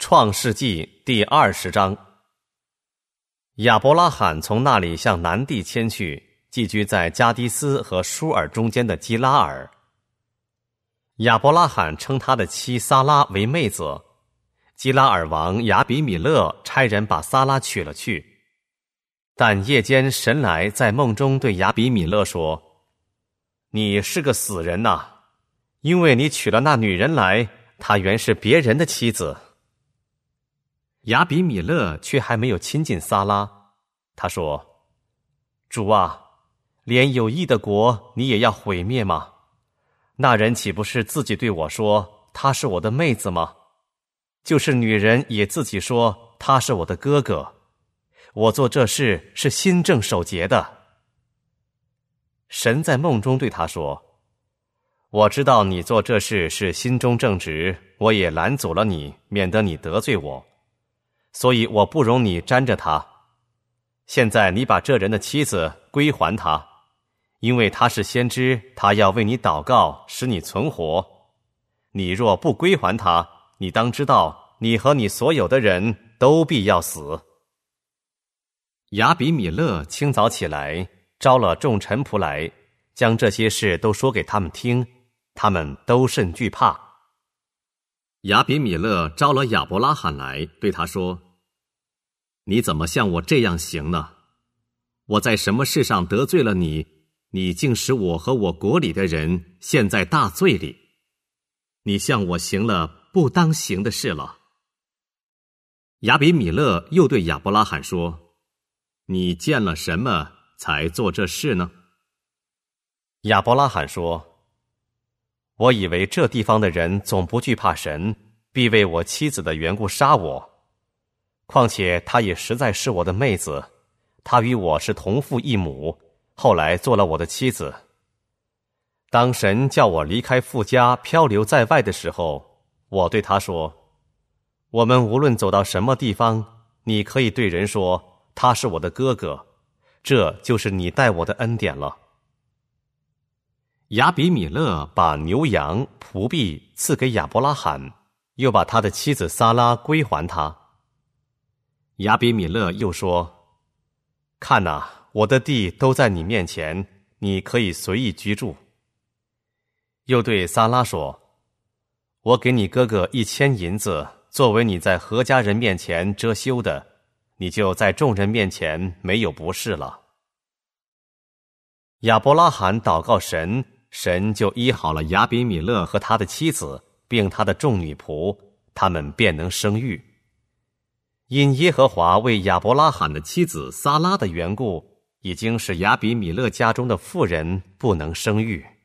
创世纪第20章。亚伯拉罕从那里向南地迁去，寄居在加迪斯和舒尔中间的基拉尔。亚伯拉罕称他的妻撒拉为妹子，基拉尔王亚比米勒差人把撒拉娶了去。但夜间神来在梦中对亚比米勒说：你是个死人呐，因为你娶了那女人来，她原是别人的妻子。亚比米勒却还没有亲近撒拉，他说：主啊，连有益的国你也要毁灭吗？那人岂不是自己对我说她是我的妹子吗？就是女人也自己说他是我的哥哥。我做这事是心正守节的。神在梦中对他说：我知道你做这事是心中正直，我也拦阻了你，免得你得罪我，所以我不容你沾着他。现在你把这人的妻子归还他，因为他是先知，他要为你祷告，使你存活。你若不归还他，你当知道，你和你所有的人都必要死。亚比米勒清早起来，招了众臣仆来，将这些事都说给他们听，他们都甚惧怕。亚比米勒招了亚伯拉罕来，对他说：你怎么向我这样行呢？我在什么事上得罪了你，你竟使我和我国里的人陷在大罪里。你向我行了不当行的事了。亚比米勒又对亚伯拉罕说：你见了什么才做这事呢？亚伯拉罕说：我以为这地方的人总不惧怕神，必为我妻子的缘故杀我。况且她也实在是我的妹子，她与我是同父异母，后来做了我的妻子。当神叫我离开父家漂流在外的时候，我对他说：我们无论走到什么地方，你可以对人说他是我的哥哥，这就是你待我的恩典了。亚比米勒把牛羊仆婢赐给亚伯拉罕，又把他的妻子撒拉归还他。亚比米勒又说：看哪，我的地都在你面前，你可以随意居住。又对撒拉说：我给你哥哥1000银子，作为你在何家人面前遮羞的，你就在众人面前没有不是了。亚伯拉罕祷告神，神就医好了亚比米勒和他的妻子，并他的众女仆，他们便能生育。因耶和华为亚伯拉罕的妻子撒拉的缘故，已经使亚比米勒家中的妇人不能生育。